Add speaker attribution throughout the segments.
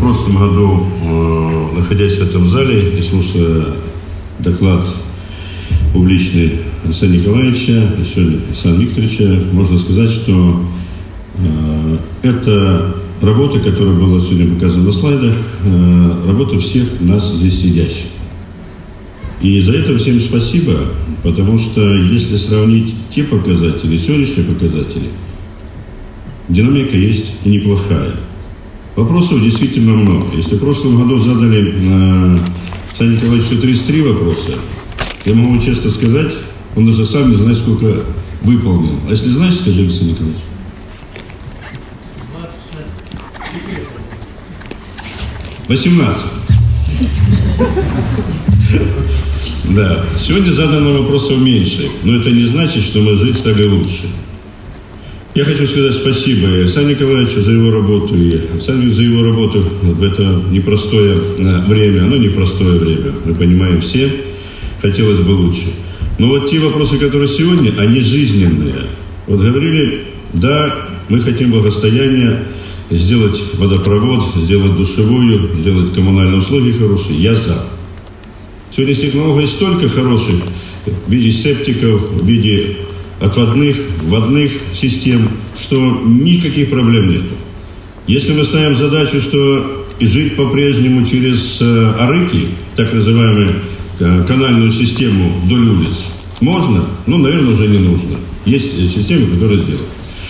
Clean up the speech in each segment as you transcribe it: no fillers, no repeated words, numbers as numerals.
Speaker 1: прошлом году, находясь в этом зале и слушая доклад публичный Александра Николаевича и сегодня Александра Викторовича, можно сказать, что это работа, которая была сегодня показана на слайдах, работа всех нас здесь сидящих. И за это всем спасибо, потому что если сравнить те показатели, сегодняшние показатели, динамика есть и неплохая. Вопросов действительно много. Если в прошлом году задали Александру Николаевичу 33 вопроса, я могу честно сказать, он даже сам не знает, сколько выполнил. А если знаешь, скажи, Александр Николаевич. 18. Да, сегодня задано вопросов меньше, но это не значит, что мы жить стали лучше. Я хочу сказать спасибо и Александру Николаевичу за его работу, и Александру за его работу в это непростое время. Оно непростое время, мы понимаем все, хотелось бы лучше. Но вот те вопросы, которые сегодня, они жизненные. Вот говорили, да, мы хотим благосостояние, сделать водопровод, сделать душевую, сделать коммунальные услуги хорошие. Я за. Сегодня технологий столько хороших в виде септиков, в виде отводных, водных систем, что никаких проблем нет. Если мы ставим задачу, что жить по-прежнему через арыки, так называемую канальную систему вдоль улиц, можно, но, наверное, уже не нужно. Есть системы, которые сделают.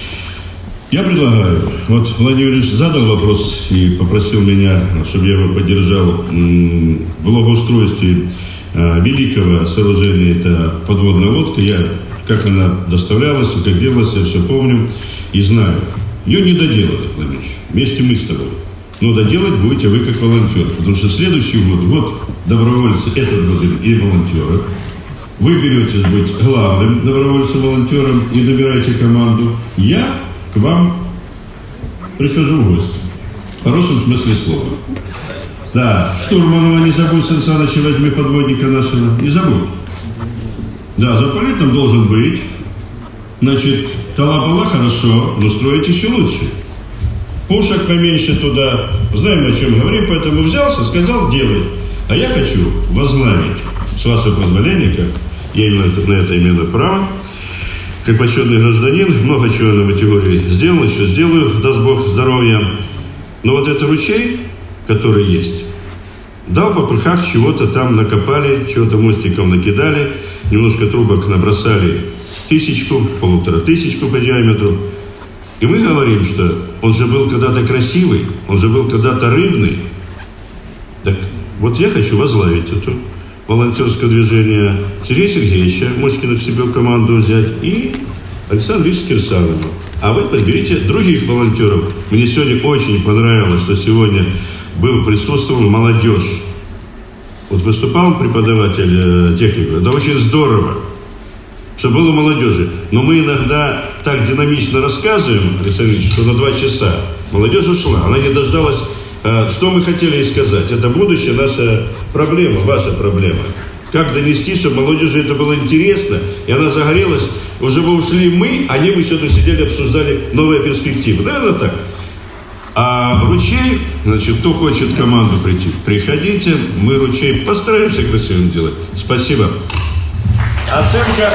Speaker 1: Я предлагаю, вот Владимир Ильич задал вопрос и попросил меня, чтобы я его поддержал в благоустройстве великого сооружения, это подводная лодка. Я, как она доставлялась и как делалась, я все помню и знаю. Ее не доделали, Владимир Ильич, вместе мы с тобой. Но доделать будете вы как волонтер, потому что следующий год добровольцы, этот год и волонтеры. Вы беретесь быть главным добровольцем-волонтером и набираете команду. Я к вам прихожу в гости. В хорошем смысле слова. Да, Штурманова не забудь, Сан Саныча, возьми подводника нашего. Не забудь. Да, запалить там должен быть. Значит, тала-бала хорошо, но строить еще лучше. Пушек поменьше туда. Знаем, о чем говорим, поэтому взялся, сказал, делай. А я хочу возглавить, с вашего позволения, как я на это имею право, как почетный гражданин, много чего на категории сделал, еще сделаю, даст Бог здоровья. Но вот этот ручей, который есть, да, в попрыхах чего-то там накопали, чего-то мостиком накидали, немножко трубок набросали 1000, 1500 по диаметру. И мы говорим, что он же был когда-то красивый, он же был когда-то рыбный. Так вот я хочу возглавить это волонтерское движение Сергея Сергеевича Моськина к себе в команду взять и Александра Ильича Кирсанова. А вы подберите других волонтеров. Мне сегодня очень понравилось, что сегодня присутствовала молодежь. Вот выступал преподаватель технику. Это очень здорово, что было молодежи. Но мы иногда так динамично рассказываем, Александр Ильич, что на 2 часа молодежь ушла. Она не дождалась. Что мы хотели ей сказать? Это будущее наша проблема, ваша проблема. Как донести, чтобы молодежи это было интересно, и она загорелась. Уже бы ушли мы, они бы все тут сидели, обсуждали новые перспективы. Наверное, так. А ручей, значит, кто хочет в команду прийти, приходите, мы ручей постараемся красивым делать. Спасибо. Оценка.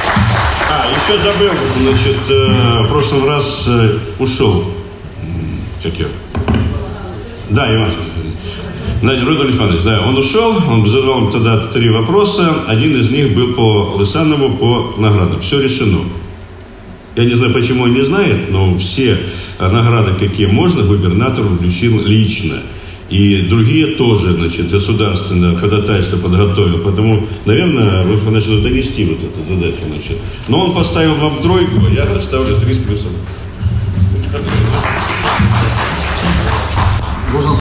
Speaker 1: Еще забыл, значит, в прошлый раз ушел. Как я? Да, Иван Рудольф Иванович, да, он ушел, он задавал тогда 3 вопроса, один из них был по Лысанову, по наградам. Все решено. Я не знаю, почему он не знает, но все награды, какие можно, губернатор включил лично. И другие тоже, значит, государственное ходатайство подготовил. Потому, наверное, вы начали донести вот эту задачу, значит. Но он поставил вам 3, а я ставлю 3 с плюсом.